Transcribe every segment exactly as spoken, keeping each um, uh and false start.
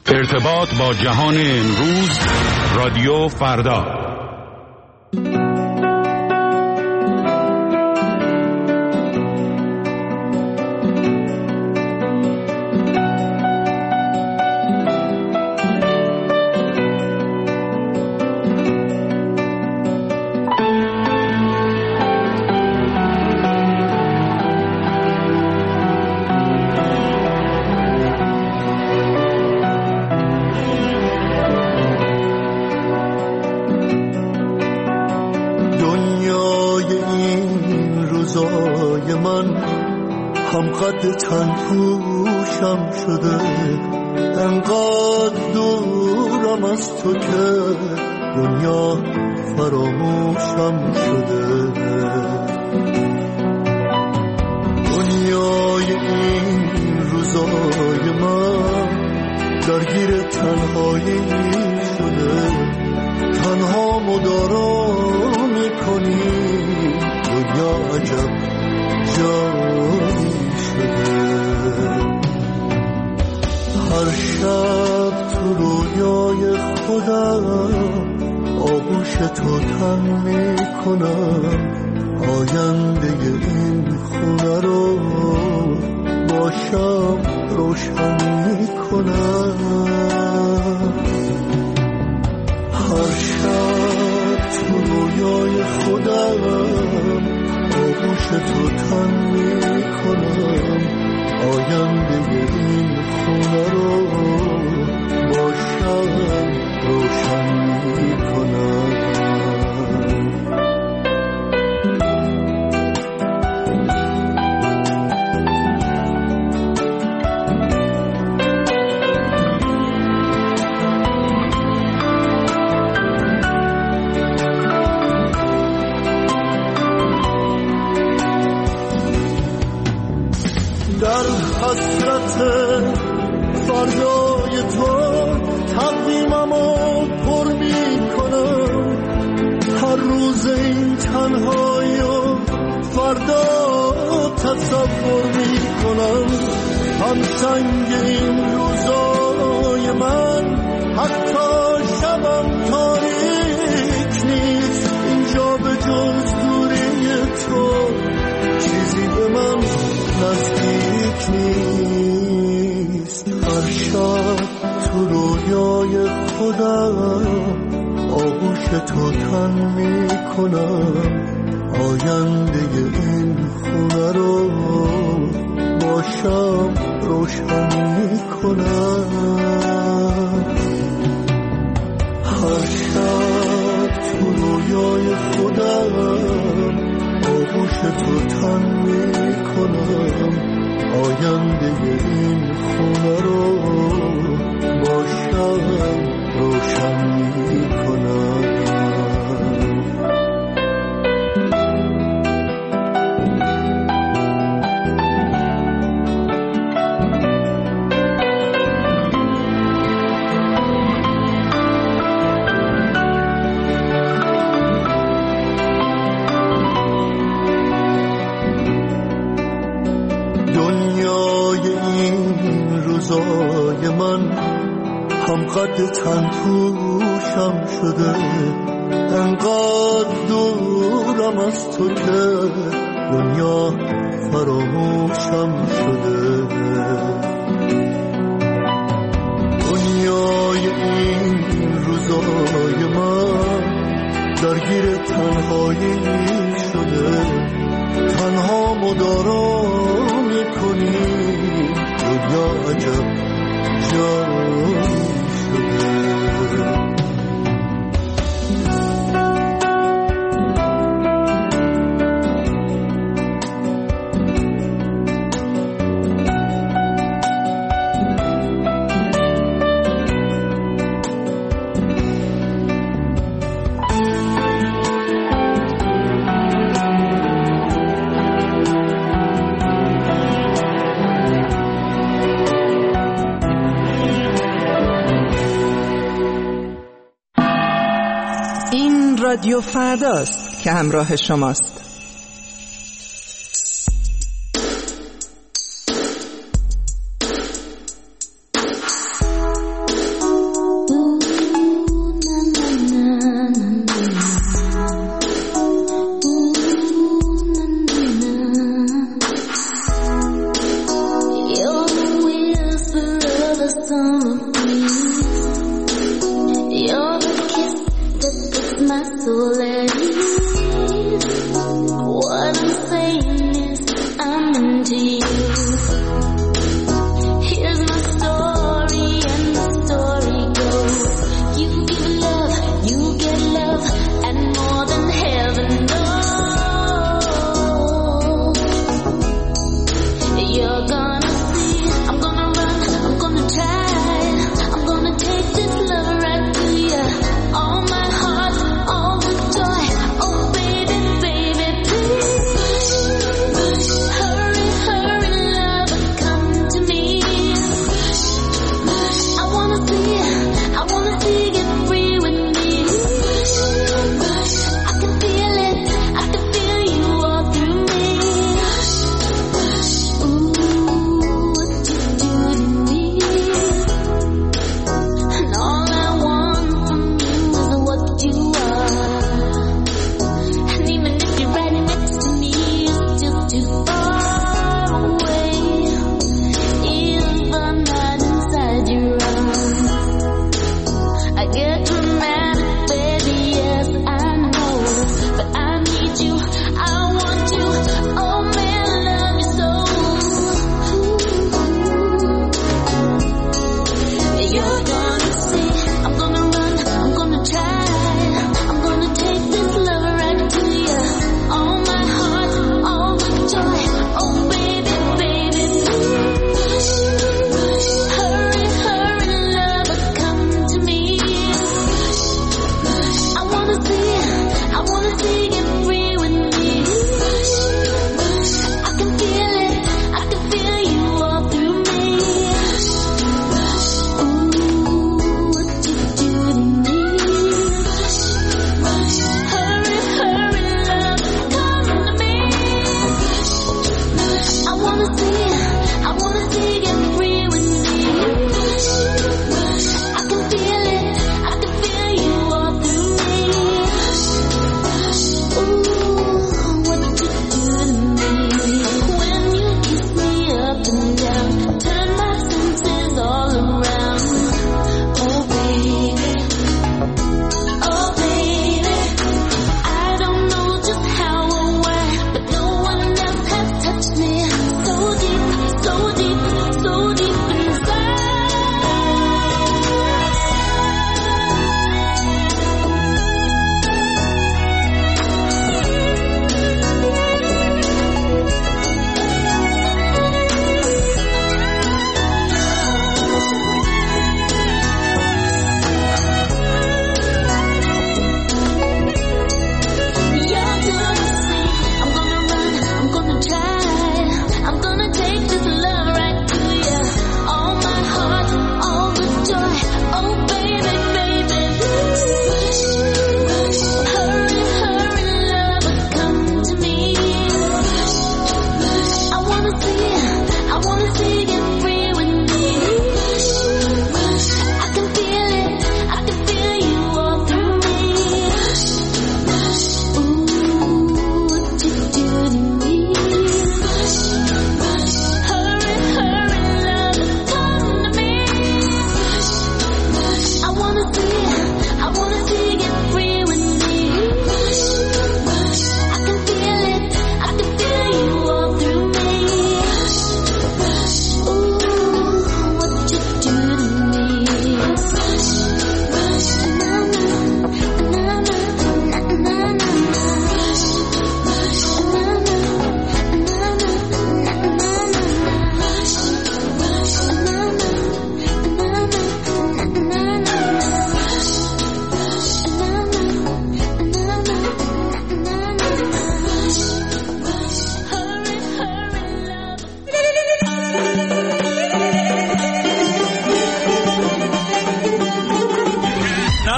ارتباط با جهان امروز، رادیو فردا. تن پوشم شده، انقدر دورم از تو که دنیا فراموشم شده. دنیای این روزای من درگیر تنهایی شده، تنها مدارا میکنی دنیا عجب جایی. هر شب تو رویای خودم آغوش تو تن میکنم، آینده این خونه رو با شب روشن میکنم. هر شب تو رویای خودم آغوش تو تن میکنم، آینده این خونه رو با شب روشن میکنم. در حسرت فردای تو تقویممو پر میکنم، هر روز این تنهایی و فردا تصور میکنم. هم سنگ این روزای من حتی شبم تاریک نیست، اینجا به جز دوری تو چیزی به من نزدیک نیست. هر شب تو رویای خودم آغوش تو تن میکنم، آینده این خونه رو با شب روشن میکنم. هر شب تو رویای خودم آغوش تو تن میکنم، آینده این خونه رو با شب روشن میکنم. روزای من هم قد تن پوشم شده، انقدر دورم از تو که دنیا فراموشم شده. دنیای این روزای من درگیر تنهایی شده، تنها مدارا میکنی دنیا عجب جایی شده. رادیو فرداست که همراه شماست.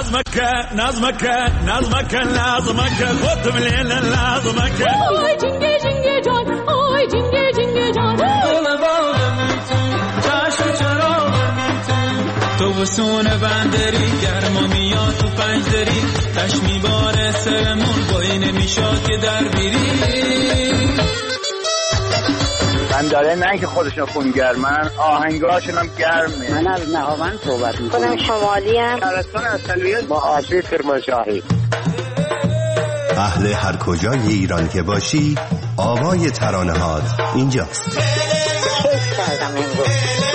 نظمك نظمك نظمك نظمك خود بلیل نظمك آی جنگه جنگه جان آی جنگه جنگه جان دل باغم تو چشم چراغم تو وسون بندری گرما میاد تو پنج دری تش میباره سرمون بایی نمیشاد که در بیری من داره نه که خودشون خونگرمن آهنگاشون هم گرمه. من از نهاوند صحبت میکنم. خودم شمالی ام. شهرستان اصلیت با آسیب کرمانشاهی. اهل هر کجای ایران که باشی آوای ترانه‌هات اینجاست. کیف کردم امروز.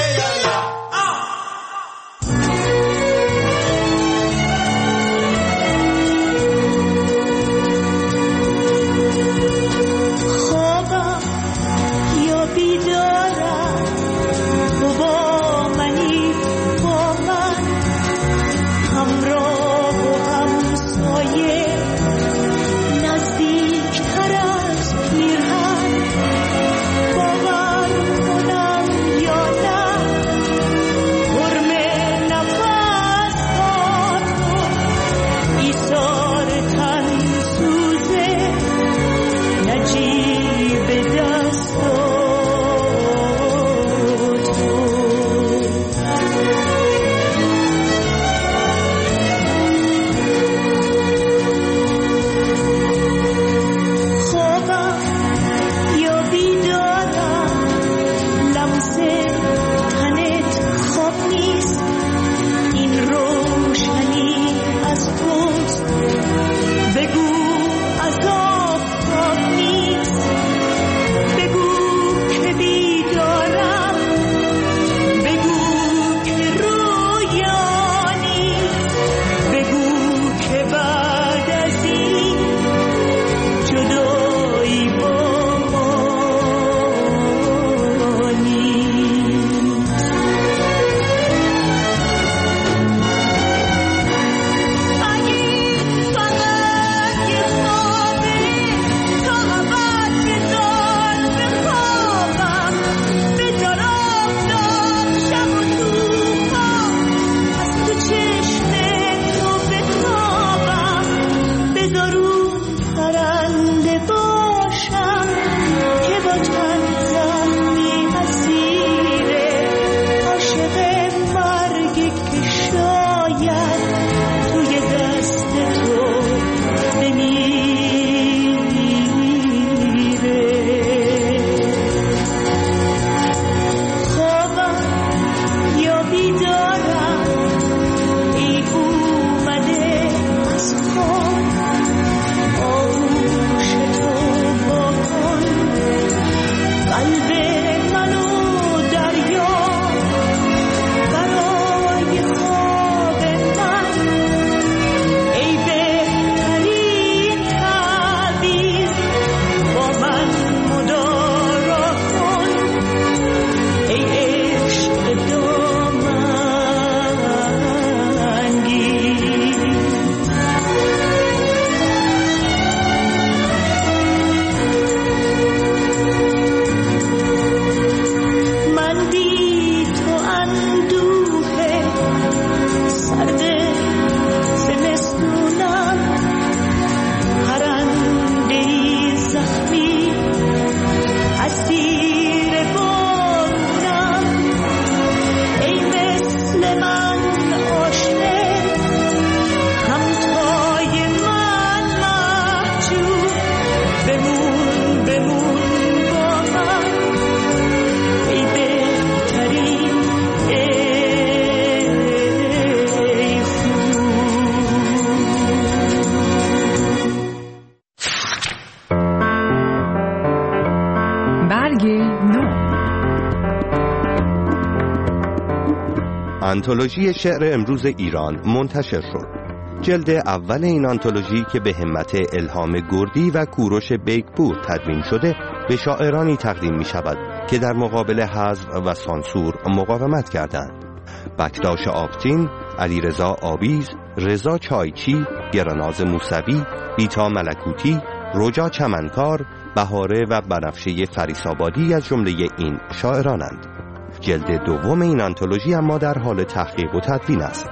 آنتولوژی شعر امروز ایران منتشر شد. جلد اول این آنتولوژی که به همت الهام گردی و کوروش بیگپور تدوین شده به شاعرانی تقدیم می شود که در مقابل حذف و سانسور مقاومت کردند. بکتاش آبتین، علیرضا آویز، رضا چایچی، گراناز موسوی، بیتا ملکوتی، رجا چمنکار، بهاره و بنفشه فریسابادی از جمله این شاعرانند. جلد دوم این آنتولوژی اما در حال تحقیق و تدوین است.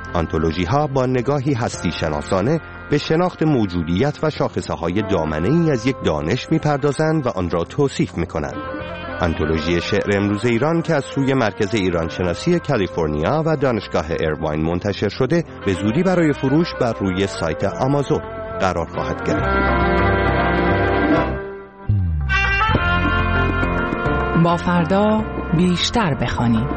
آنتولوژی ها با نگاهی هستی شناسانه به شناخت موجودیت و شاخصه های دامنه ای از یک دانش می پردازند و آن را توصیف می کنند. آنتولوژی شعر امروز ایران که از سوی مرکز ایران شناسی کالیفرنیا و دانشگاه ایرواین منتشر شده به زودی برای فروش بر روی سایت آمازون قرار خواهد گرفت. با فردا بیشتر بخوانیم.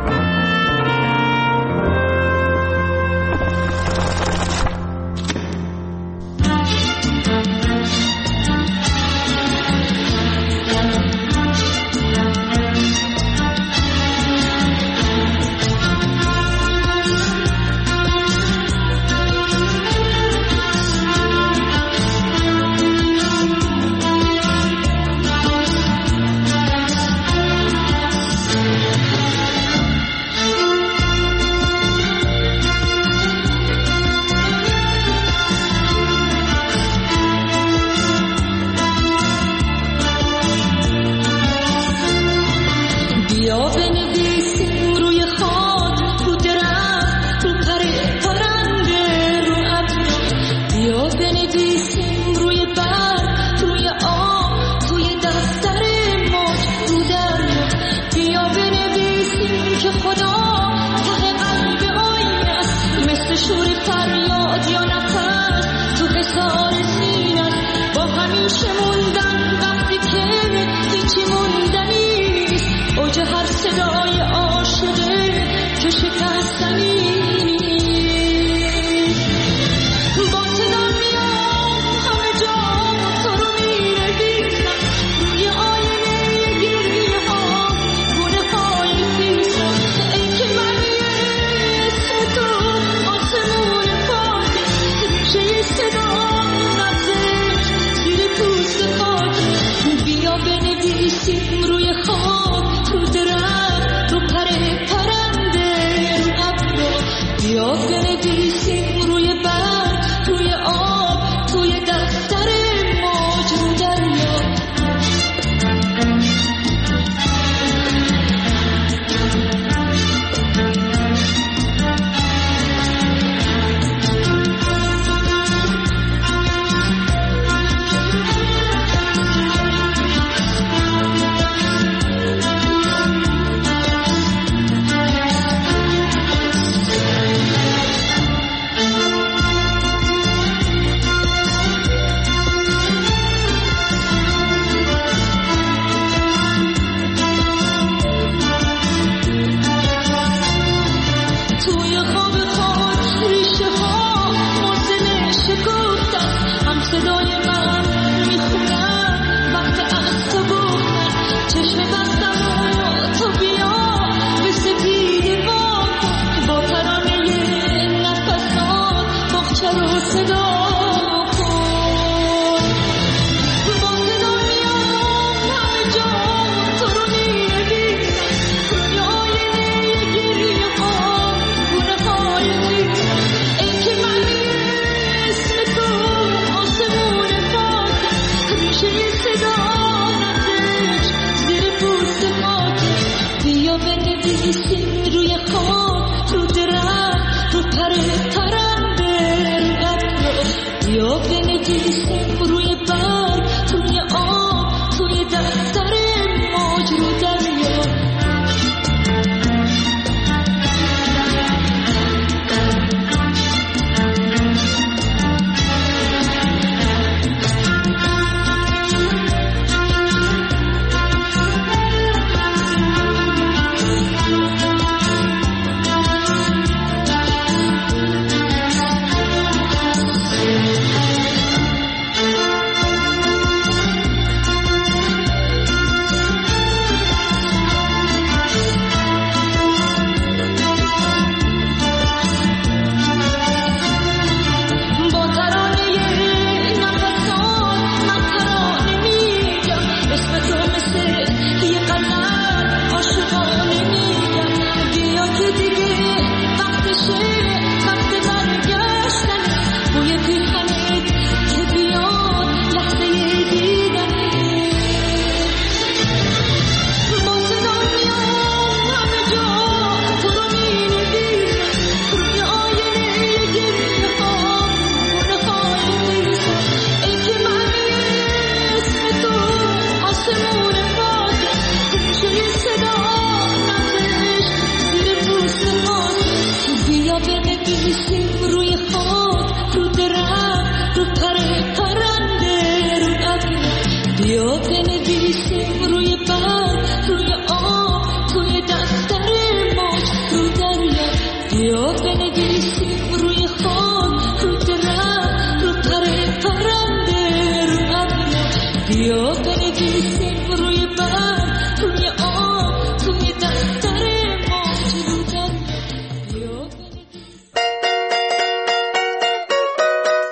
you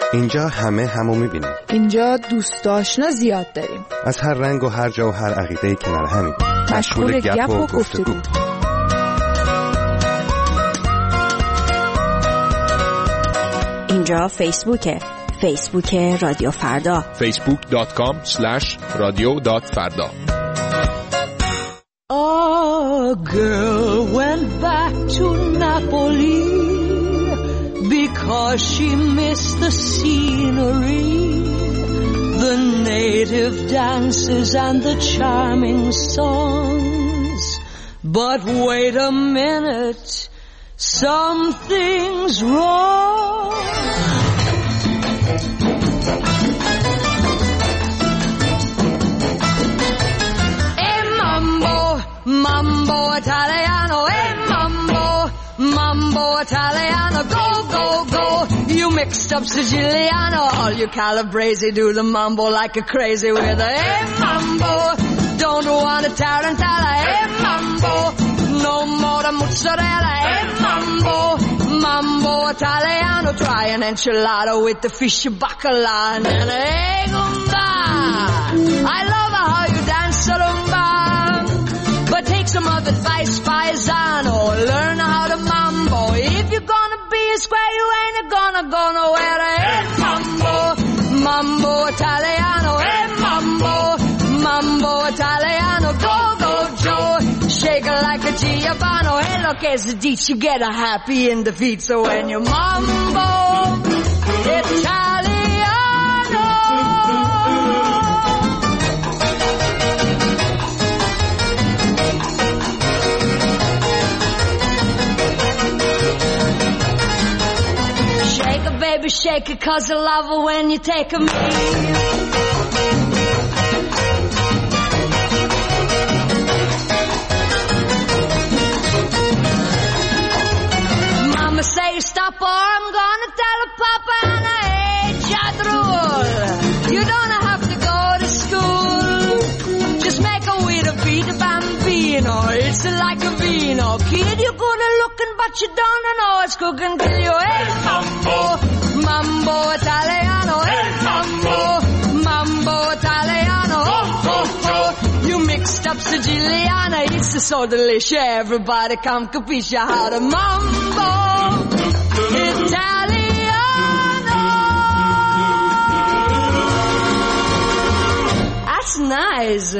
اینجا همه همو میبینیم. اینجا دوست آشنا زیاد داریم. از هر رنگ و هر جا و هر عقیده کنار همین. مشغول گپ و گفتگو. اینجا فیسبوکه. فیسبوک رادیو فردا. فیسبوک دات کام اسلش رادیو دات فردا. A girl went back to Napoli because she missed the scenery, the native dances and the charming songs. But wait a minute, something's wrong. Mambo Italiano, eh, mambo, mambo Italiano, go, go, go. You mixed up Siciliano, all you Calabrese do the mambo like a crazy with a, eh, mambo. Don't want a tarantella, eh, mambo. No more the mozzarella, eh, mambo. Mambo Italiano, try an enchilada with the fish bacala and an egg umba. I love how you dance rumba. But take some of advice, paisano. Learn how to mambo. If you're gonna be a square, you ain't gonna go nowhere. Hey, mambo, mambo Italiano. Hey, mambo, mambo Italiano. Go, go, Joe. Shake it like a Giovanni. Hey, look, as a ditch, you get a happy in the feet. So when you mambo Italiano. Baby, shake it, cause I love it when you take a me. Mama say stop or I'm gonna tell her Papa and I hate Jadrul. You don't have to go to school. Just make a way to beat a bambino. It's like a vino. Kid, you're good at looking, but you don't know it's cooking till you hate mambo. Mambo Italiano, eh, mambo, mambo Italiano, oh, oh, oh. You mixed up Siciliana, it's so delicious. Everybody come capisce how to mambo Italiano. That's nice.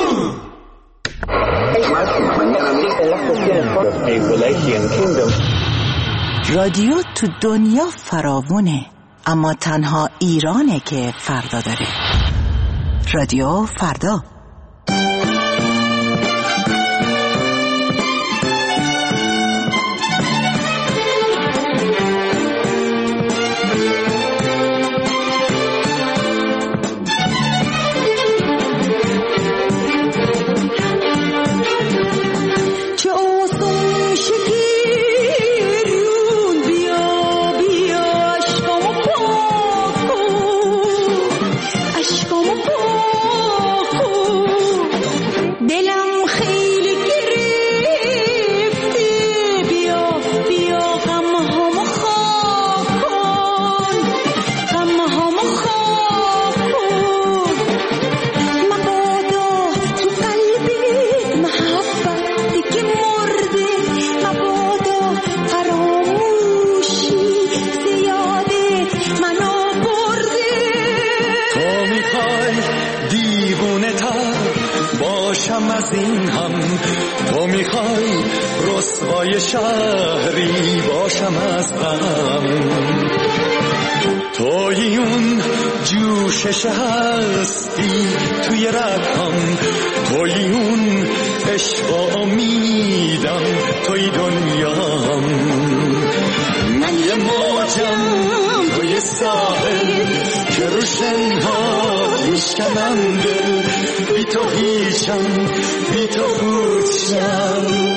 رادیو تو دنیا فراوونه، اما تنها ایرانه که فردا داره. رادیو فردا. شهری باشم از غم توی اون جوشش هستی توی رگم توی اون عشق و امیدم توی دنیام من یه موجم توی ساحل که رو شنها میشکنم دل بی تو هیچم بی تو بودشم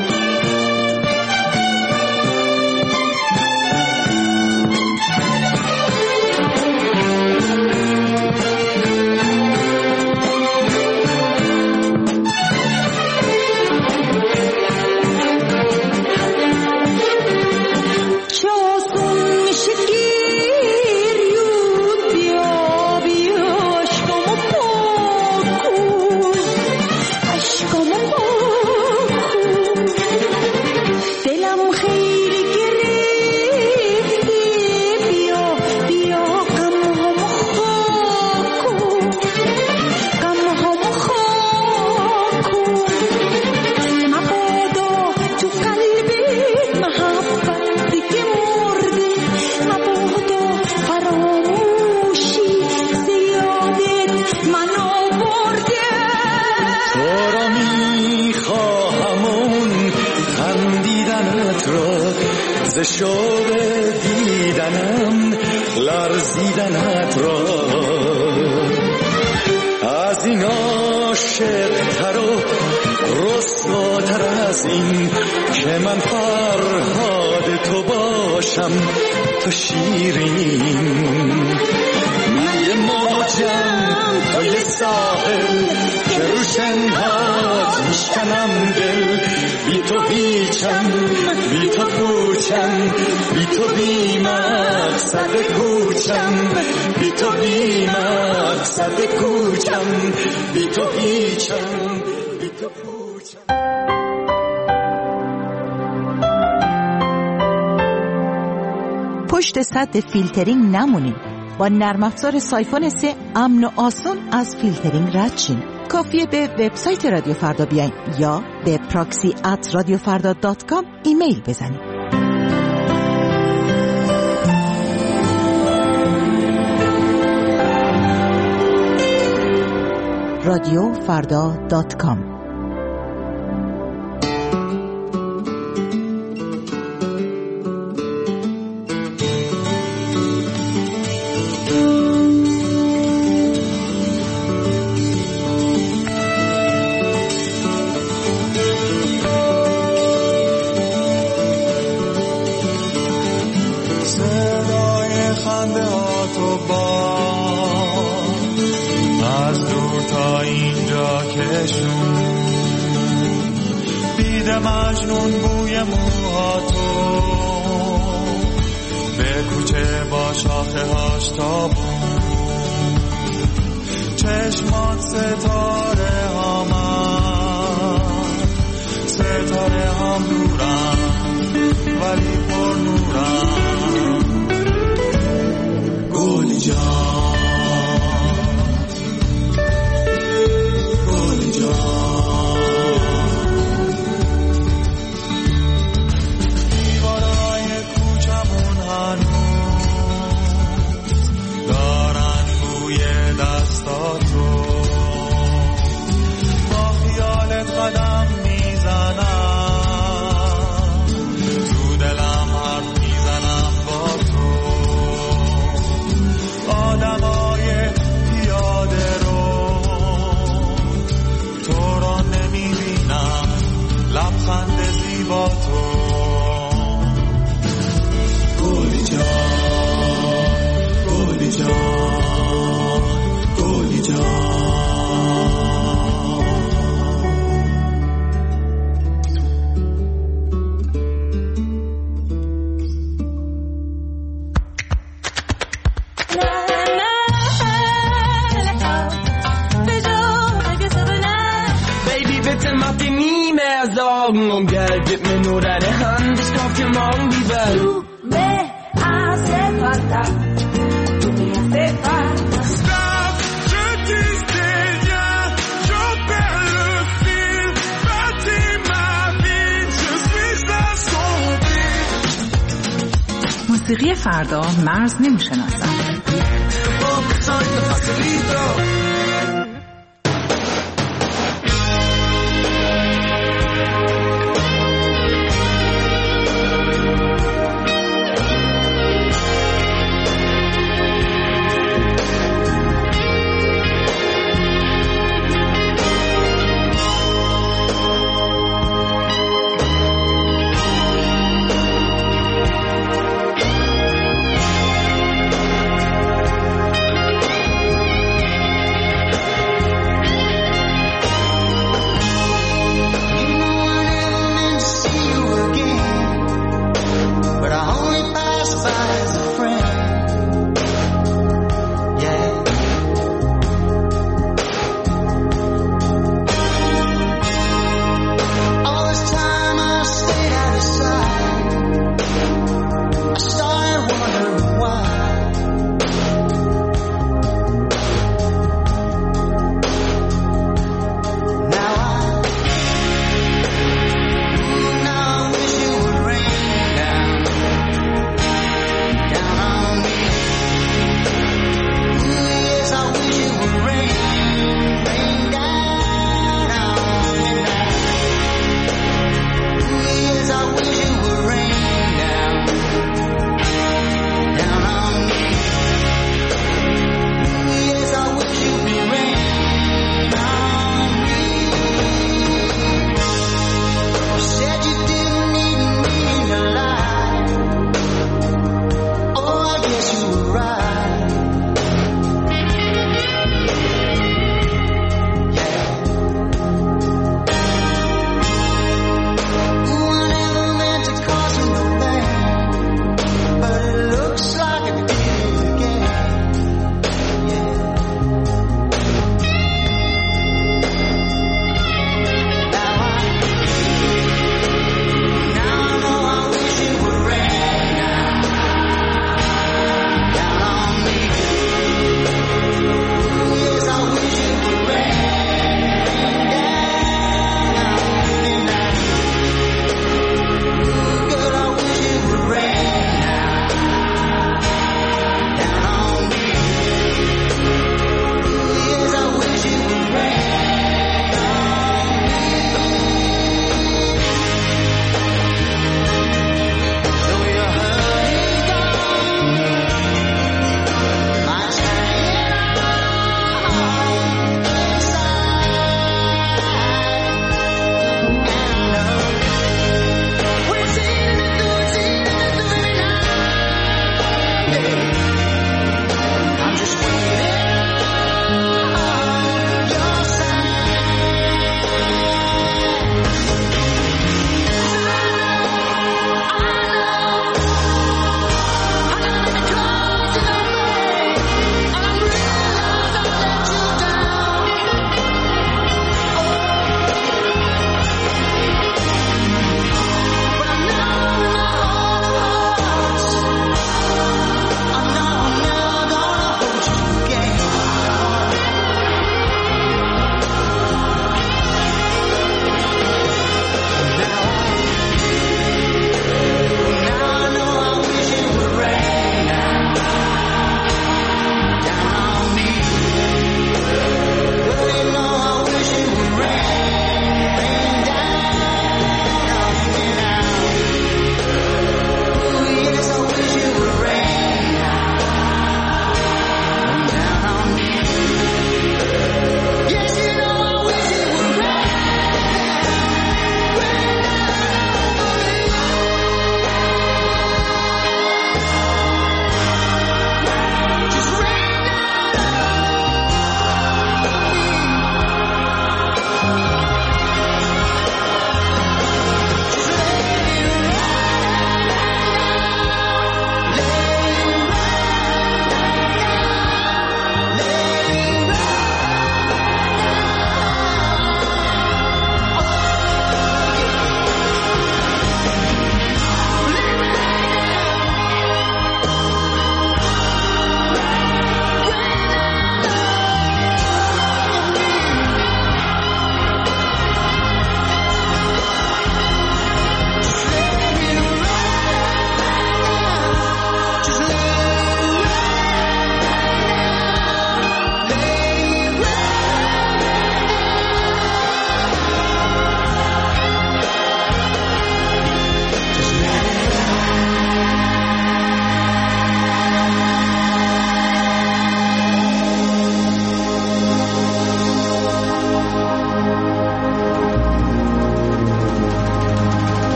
Çözüm şekil ز شوق دیدنم لرزیدنت را. از این عاشق‌تر و رسواتر از این که من فرهاد تو باشم تو شیرین. من یه موجم تو یه ساحل که رو شنهات میشکنم دل. بی تو هیچم بی تو پوچم بی تو بی مقصد کوچم بی تو بی مقصد کوچم بی تو هیچم بی تو پوچم. پشت سد فیلترینگ نمونید. با نرم افزار سایفون سه امن و آسان از فیلترینگ رد شین. کافیه به وبسایت رادیو فردا بیاین یا به پراکسی ات رادیو فردا دات کام ایمیل بزنید. رادیو فردا دات کام. مجنون بوی موهاتو به کوچه با شاخه هاش تابون. چشمات ستاره هامن ستاره هم نورم ولی پر نورم. گلی جان گلی جان قدم میزنم تو دلم حرف میزنم با تو. آدمای پیاده رو تو را نمیبینم لبخند زیبا تو. گلی جان گلی جان گلی جان. Und Geld, gib mir nur deine Hand, ich kauf dir morgen die Welt. Du me hace falta, tu me hace falta. Stop, je dis déjà, je perds le fil, bâtis ma vie, je suis assombri. موسیقی فردا مرز نمیشناسد.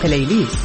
پلیلیست.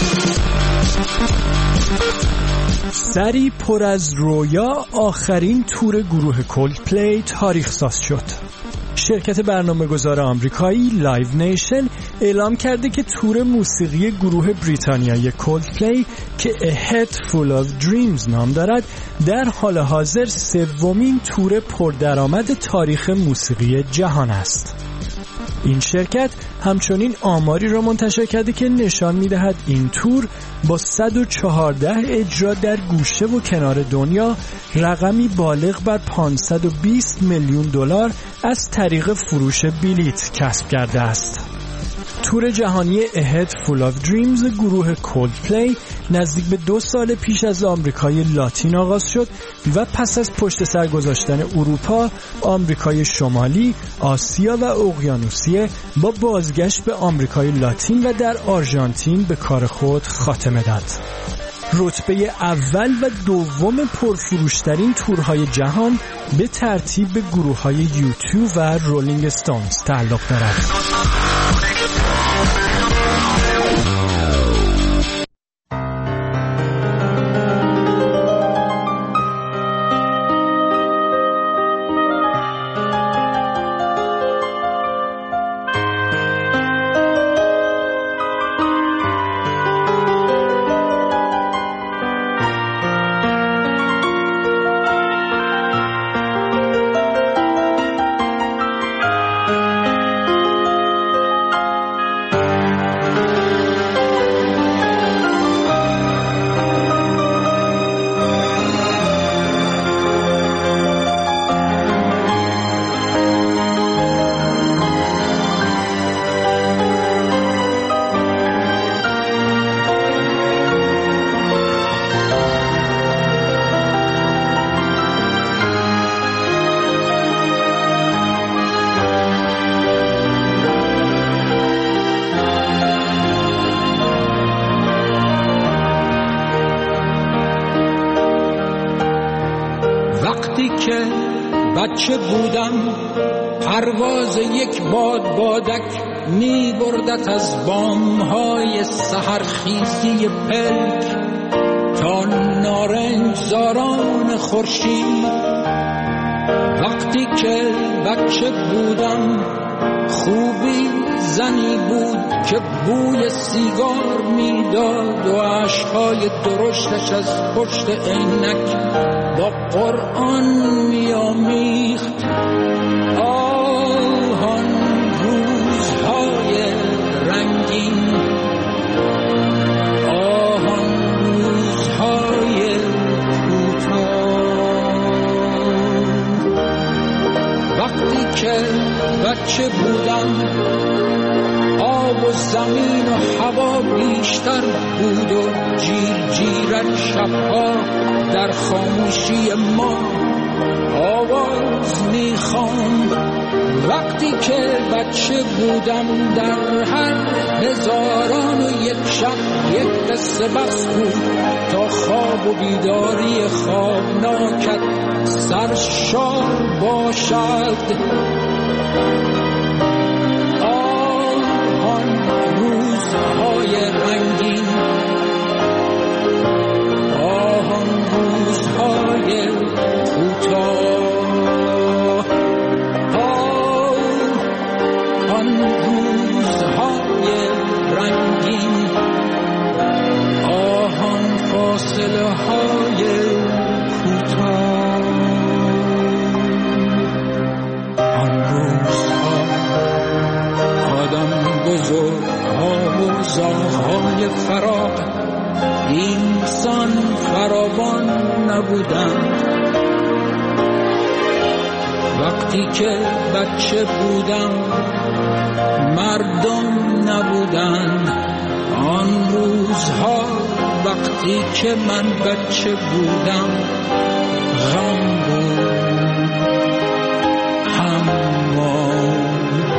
سری پر از رویا آخرین تور گروه کولدپلی تاریخ ساز شد. شرکت برنامه‌گذار آمریکایی لایو نیشن اعلام کرده که تور موسیقی گروه بریتانیایی کولدپلی که A Head Full of Dreams نام دارد در حال حاضر سومین تور پردرآمد تاریخ موسیقی جهان است. این شرکت همچنین آماری را منتشر کرده که نشان می‌دهد این تور با صد و چهارده اجرا در گوشه و کنار دنیا رقمی بالغ بر پانصد و بیست میلیون دلار از طریق فروش بلیت کسب کرده است. تور جهانی A Head Full of Dreams گروه کولدپلی نزدیک به دو سال پیش از آمریکای لاتین آغاز شد و پس از پشت سر گذاشتن اروپا، آمریکای شمالی، آسیا و اقیانوسیه با بازگشت به آمریکای لاتین و در آرژانتین به کار خود خاتمه داد. رتبه اول و دوم پرفروشترین تورهای جهان به ترتیب به گروه‌های یوتیوب و رولینگ استونز تعلق دارد. بچه بودم پرواز یک باد بادک می بردت از بامهای سحرخیزی پلک تا نارنج زاران خورشید. وقتی که بچه بودم خوبی زنی بود که بوی سیگار میداد و اشکهای درشتش از پشت عینک با قرآن میامیخت. آهان روزهای رنگین، آهان روزهای کوتاه. وقتی که بچه بودم آب و زمین و هوا بیشتر بود و جیر جیرک شبها در خاموشی ما آواز میخواند. وقتی که بچه بودم در هر هزاران و یک شب یک قصه بس بود تا خواب و بیداری خوابناکت سرشار باشد. آهان روزهای رنگین، آهان روزهای کوتاه، آهان روزهای رنگین، آهان فاصله های کوتاه. آن روزها آدم بزرگها و زاغهای فراق اینسان فراوان نبودند. وقتی که بچه بودم مردم نبودند. آن روزها وقتی که من بچه بودم غم بود، هموار.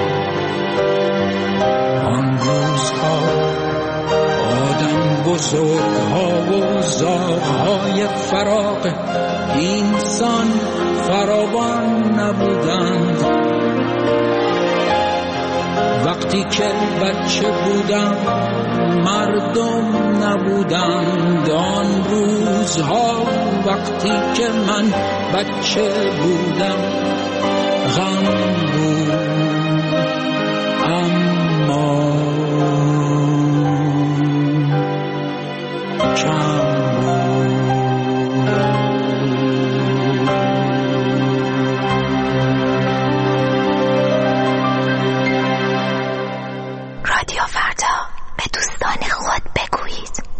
آن روزها آدم بزرگها و زاغهای فراق اینسان فراوان نبودند. وقتی وقتی که بچه بودم مردم نبودند آن روزها، وقتی که من بچه بودم غم بود اما کم رادیو فردا، به دوستان خود بگویید.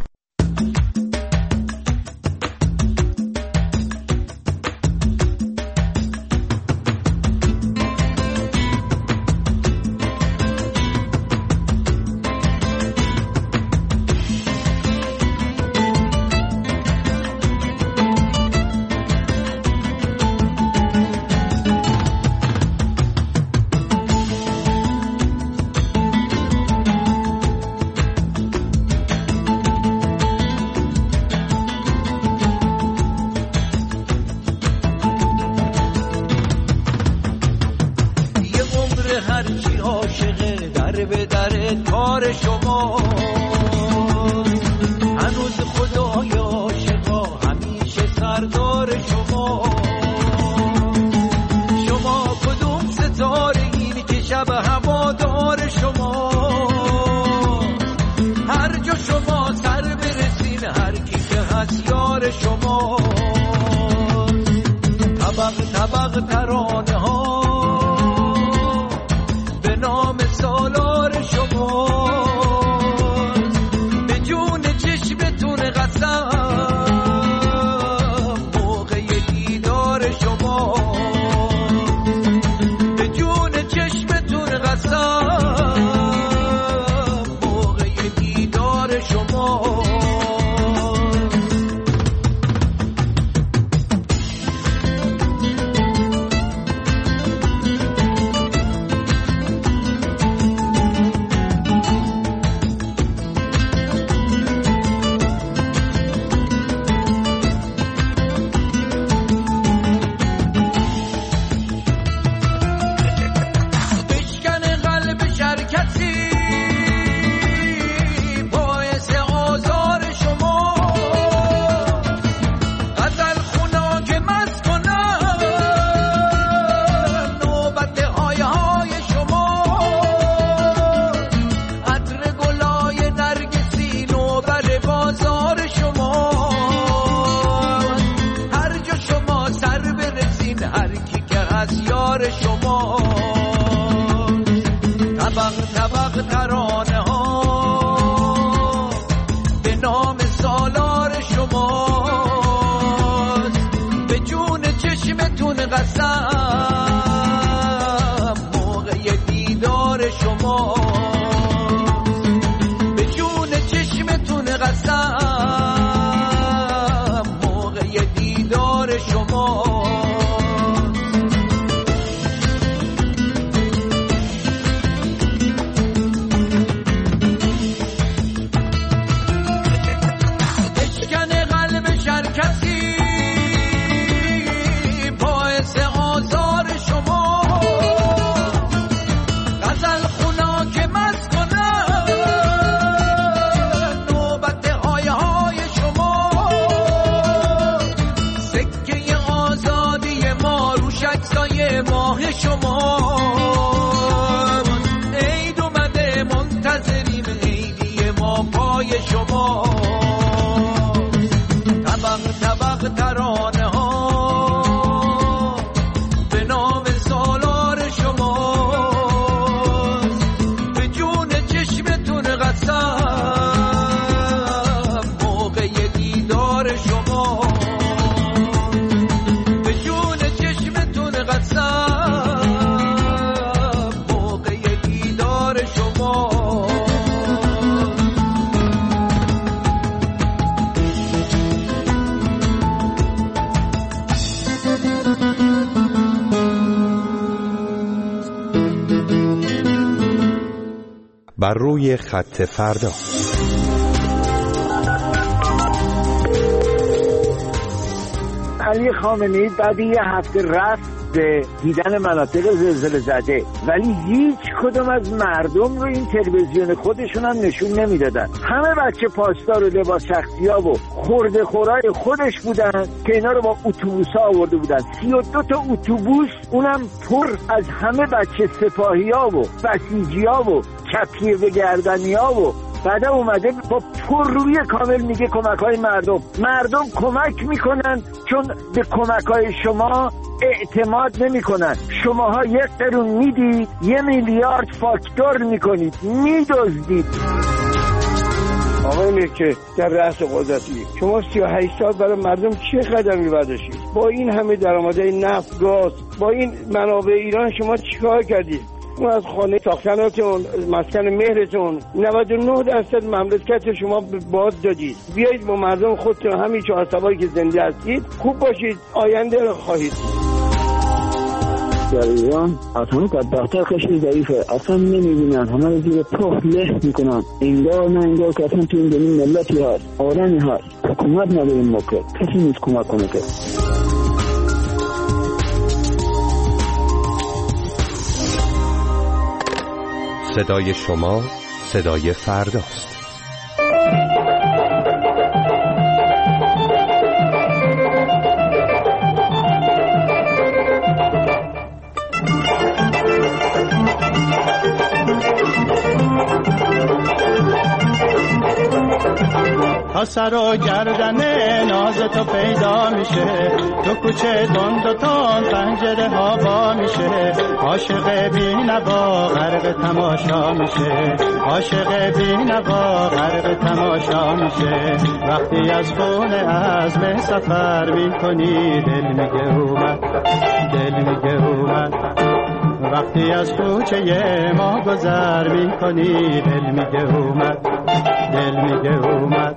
بر روی خط فردا. علی خامنه‌ای بعد یه هفته رفت به دیدن مناطق زلزله زده، ولی هیچ کدوم از مردم رو این تلویزیون خودشون هم نشون نمیدادن. همه بچه پاسدار و لباس شخصی‌ها و خورده خورای خودش بودن که اینا رو با اتوبوس‌ها آورده بودن. سی و دو تا اتوبوس، اونم پر از همه بچه سپاهی‌ها و بسیجی‌ها و کپی به گردنی‌ها و بعد اومده با پر روی کامل میگه کمک‌های مردم. مردم کمک میکنن چون به کمک‌های شما اعتماد نمیکنن. شماها یک قرون میدید، یه میلیارد فاکتور میکنید، میدزدید. آقای مکه در رأس قدرتی، شما سی و هشت سال برای مردم چه قدمی برداشتید؟ با این همه درآمدهای نفت، گاز، با این منابع ایران شما چیکار کردید؟ اون از خانه ساختناتون، مسکن مهرتون نود و نه درصد مملکت شما باد دادید. بیایید با مردم خودتون همین چهار سوالی که زنده هستید خوب باشید، آینده رو خواهید. در ایران اصلا بدبختر خشی ضعیفه، اصلا نمیبینن، همه رو زیر پا له میکنن. انگار نه انگار که اصلا تو این دنیا ملتی هست، آدمی هست، حکومت نداریم ما که کسی نیست کمک کنه که. صدای شما صدای فرداست. تا سر و گردن ناز تو پیدا میشه، تو کوچه تند و تند پنجره ها با میشه، عاشق بی نوا غرق تماشا میشه، عاشق بی نوا غرق تماشا میشه. وقتی از خونه عزم سفر میکنی دل میگه اومد، دل میگه اومد. وقتی از کوچه ما گذر میکنی دل میگه اومد، دل میگه اومد.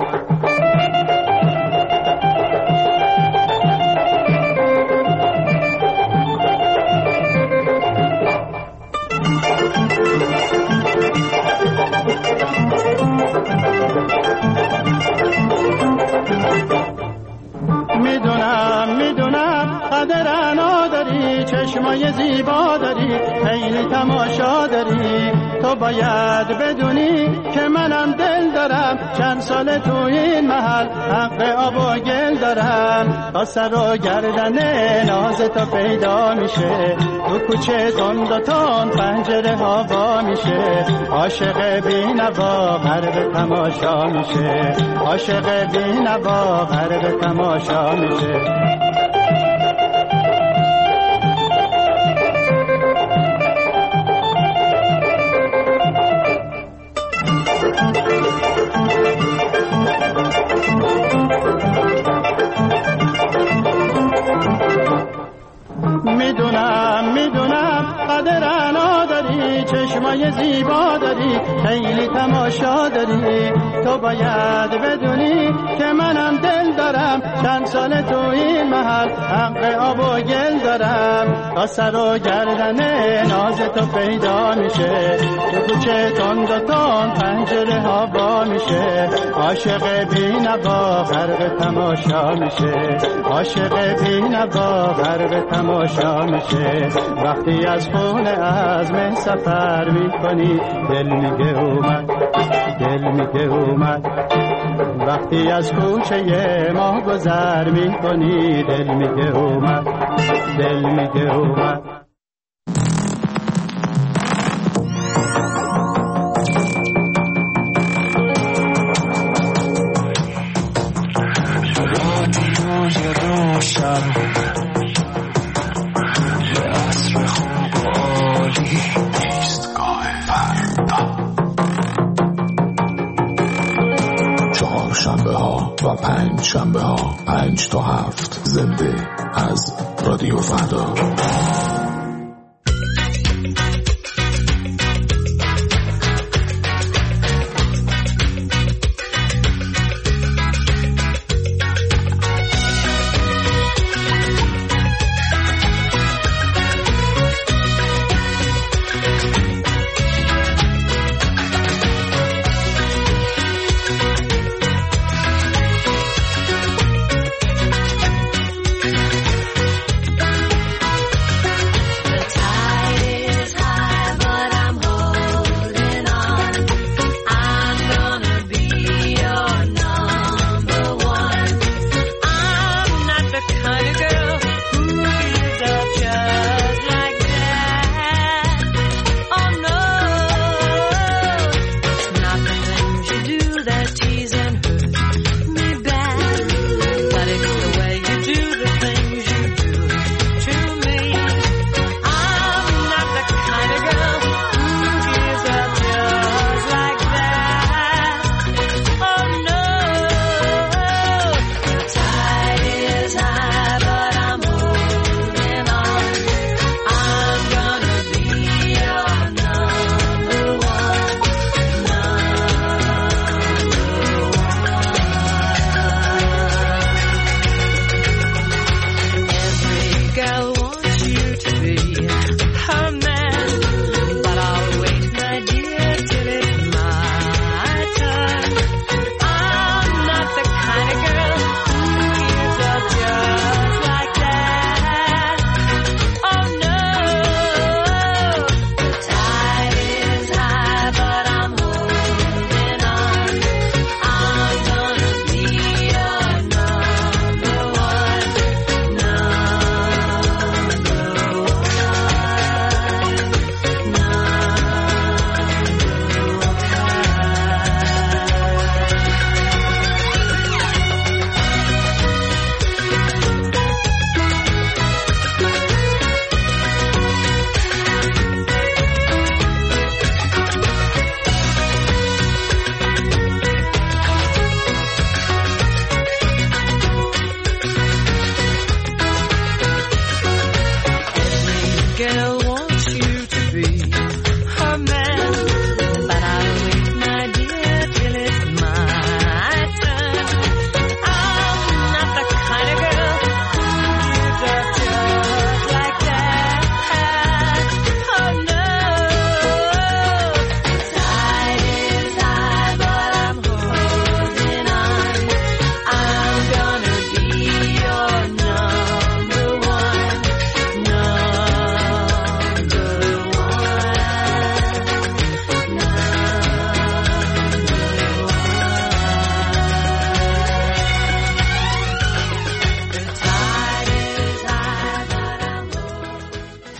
میدونم میدونم قدر نداری، چشمای زیبا داری، خیلی تماشا داری. تو باید بدونی که منم دل دارم، چند سال تو این محل حق آب و گل دارم. تا سر و گردن ناز تو پیدا میشه، تو کوچه تند و تند پنجره ها وا میشه، عاشق بی نوا غرق تماشا میشه، عاشق بی نوا غرق تماشا میشه. میدونم میدونم قدر نداری، چشمای زیبا داری، خیلی تماشا داری. تو باید بدونی که منم دل دارم، چند سال تو این محل حق آب و گل دارم. تا سر و گردن ناز تو پیدا میشه، تو کوچه تند و تند پنجره ها با میشه، عاشق بی نوا غرق تماشا میشه، عاشق بی نوا غرق تماشا میشه. وقتی از خونه عزم سفر میکنی دل میگه اومد، دل میگه اومد. وقتی از کوچه ما گذر میکنی دل میگه اومد، دل میگه اومد. رادیوی روشن عصر خوب و عالی، ایستگاه فردا. چهار شنبه ها و پنج شنبه ها پنج تا هفت زنده از رادیو فردا.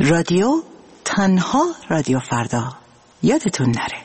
رادیو تنها رادیو فردا، یادتون نره.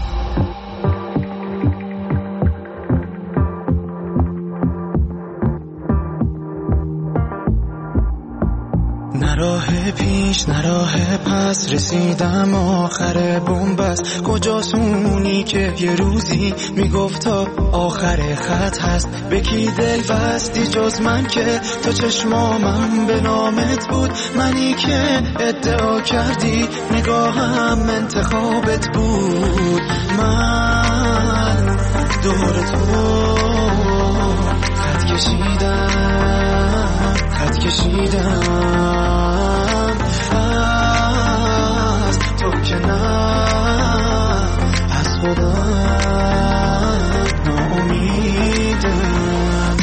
نه راه پیش نه راه پس، رسیدم آخر بنبست. کجاست اونی که یه روزی میگفتا آخر خط هست؟ به کی دل بستی جز من که تا چشمامم به نامت بود؟ منی که ادعا کردی نگاهم انتخابت بود. من دور تو خط کشیدم خط کشیدم از تو که نه از خودم ناامیدم.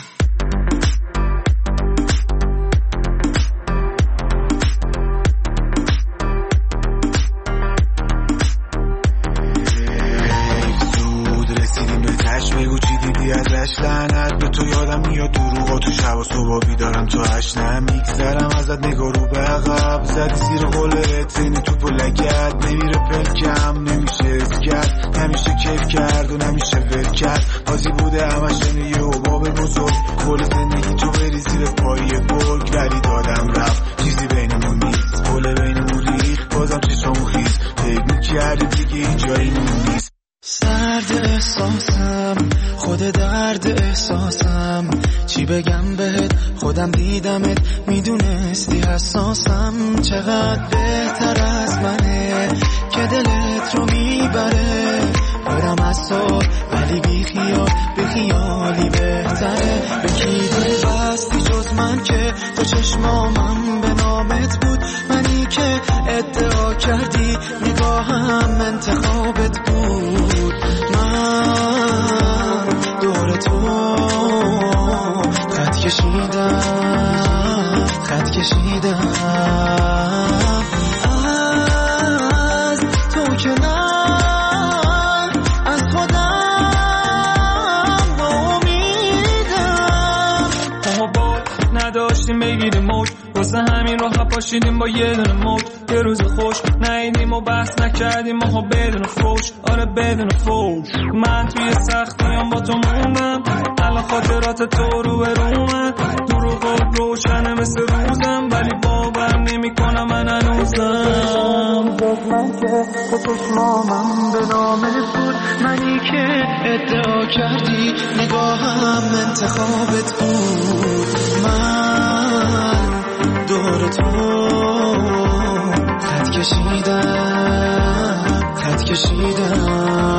زود رسیدیم به تش، بگو چی دیدی ازش؟ لعنت به تو، یادم میاد دروغا تو شب و صبح بیدارم تو هشتم میگذرم ازت نگاه رو به عقب. زدی زیر قولت این توپ و لگت، نمیره پلکم نمیشه از کرد، نمیشه کیف کرد و نمیشه ول کرد. بازی بوده همش اینه یه حباب بزرگ، کل زندگی تو بری زیر پایی برگ. ولی دادم رفت چیزی بینمون نیست، پل بینمون ریخت بازم چشمون خیز. فکر میکردی دیگه این جایی نیست. سرد احساسم خود درد احساسم، چی بگم بهت خودم دیدمت میدونستی حساسم. چقدر بهتر از منه که دلت رو میبره، برم از تو ولی بی خیال بی خیالی بهتره. به کی دل بستی جز من که تو چشمامم به نامت بود؟ منی که ادعا کردی نگاهم انتخابت بود. من دور تو خط کشیدم خط کشیدم از تو که نه از خودم ناامیدم. ما با نداشتیم بگیریم موج، واسه همین راه پاشیدیم با یه دونه موج. یه روز خوش نیدیم و بحث نکردیم ماها بدون فوش، آره بدون فوش. من توی سختیام با تو موندم، الان خاطرات تو رو به رومن. دروغات روشنه مثل روزم، ولی باورم نمی کنم من هنوزم. من که تو چشمامم به نامت بود، منی که ادعا کردی نگاهم انتخابت بود. من دور تو خط کشیدم خط کشیدم